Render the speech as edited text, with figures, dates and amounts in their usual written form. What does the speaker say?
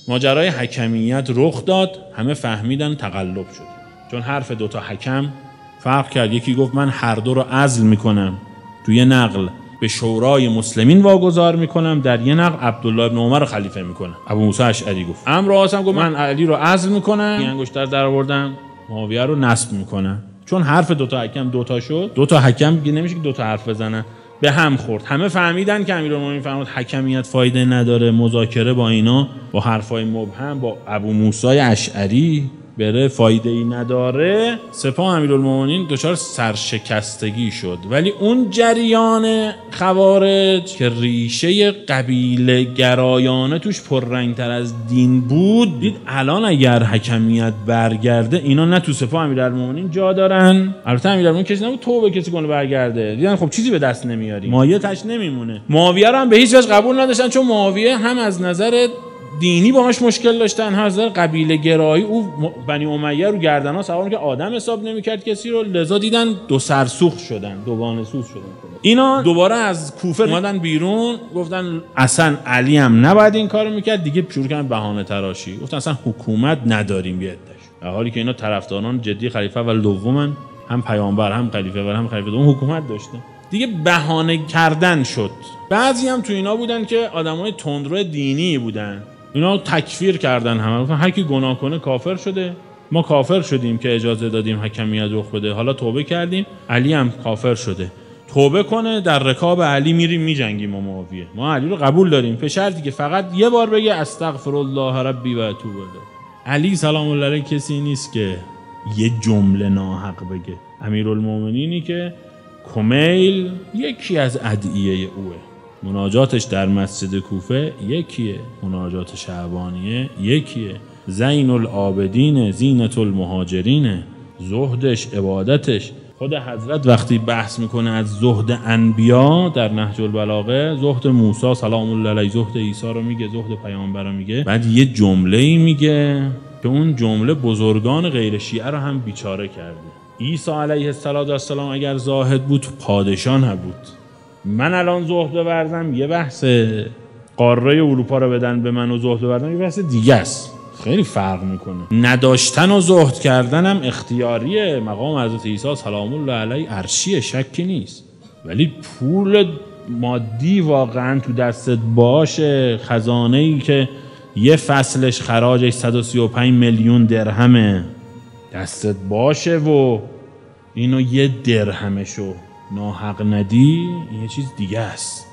ماجرای حکمیت رخ داد، همه فهمیدن تقلب شد، چون حرف دوتا حکم فرق کرد. یکی گفت من هر دو رو عزل میکنم، توی نقل به شورای مسلمین واگذار میکنم، در یه نقل عبدالله ابن عمر رو خلیفه میکنم. ابو موسی اشعری گفت. عمرو عاصم گفت من علی رو عزل میکنم، این انگشتر در آوردم، معاویه رو نصب میکنم. چون حرف دوتا حکم دوتا شد، دوتا حکم دیگه نمیشه که دوتا حرف بزنن، به هم خورد. همه فهمیدن که امیرالمومنین فرمود حکمیت فایده نداره، مذاکره با اینا با حرفای مبهم با ابو موسی اشعری بره فایده ای نداره. سپاه امیرالمومنین دچار سرشکستگی شد. ولی اون جریان خوارج که ریشه قبیله گرایانه توش پررنگتر از دین بود، دید الان اگر حکمیت برگرده اینا نه تو سپاه امیرالمومنین جا دارن. البته امیرالمومنین کسی نبود توبه کسی کنه برگرده، دیدن خب چیزی به دست نمیاری، مایه تش نمیمونه. معاویه رو هم به هیچ وجه قبول نداشتن، چون معاویه هم از نظر دینی باهاش مشکل داشتن، حاضر قبیله گرایی. او بنی امیه رو گردن‌ها سوار که آدم حساب نمی‌کرد کسی رو، لذا دیدن دو سرسوخت شدن، دوگانه سوز شدن. اینا دوباره از کوفه اومدن بیرون، گفتن اصلا علی هم نباید این کارو میکرد. دیگه شروع کردن بهانه تراشی، گفتن اصلا حکومت نداریم بیادش، در حالی که اینا طرفداران جدی خلیفه اول دومن، هم پیامبر هم خلیفه اول هم خلیفه دوم حکومت داشتن. دیگه بهانه کردن شد. بعضی هم تو اینا بودن که آدمای تندرو دینی بودن، اینا تکفیر کردن، همه گفتن هر کی گناه کنه کافر شده، ما کافر شدیم که اجازه دادیم حکمیت رخ بده، حالا توبه کردیم، علی هم کافر شده، توبه کنه، در رکاب علی میریم میجنگیم و معاویه. ما علی رو قبول داریم به شرطی که فقط یه بار بگه استغفر الله ربی و اتوب الیه. علی سلام الله علیه کسی نیست که یه جمله ناحق بگه. امیرالمومنینی که کمیل یکی از ادعیه اوه، مناجاتش در مسجد کوفه یکیه، مناجات شعبانیه یکیه، زین العابدین زینت المهاجرینه، زهدش عبادتش. خود حضرت وقتی بحث میکنه از زهد انبیا در نهج البلاغه، زهد موسی سلام الله علیه، زهد عیسی رو میگه، زهد پیامبر رو میگه، بعد یه جمله‌ای میگه که اون جمله بزرگان غیر شیعه رو هم بیچاره کرده. عیسی علیه السلام اگر زاهد بود پادشاه نبود. من الان زهد بورزم یه بحث، قاره اروپا رو بدن به من و زهد بورزم یه بحث دیگه است، خیلی فرق میکنه. نداشتن و زهد کردن هم اختیاریه. مقام حضرت عیسی سلام الله علیه عرشیه، شکی نیست. ولی پول مادی واقعا تو دستت باشه، خزانه‌ای که یه فصلش خراجش 135 میلیون درهمه دستت باشه و اینو یه درهمشو ناحق ندی، یه چیز دیگه است.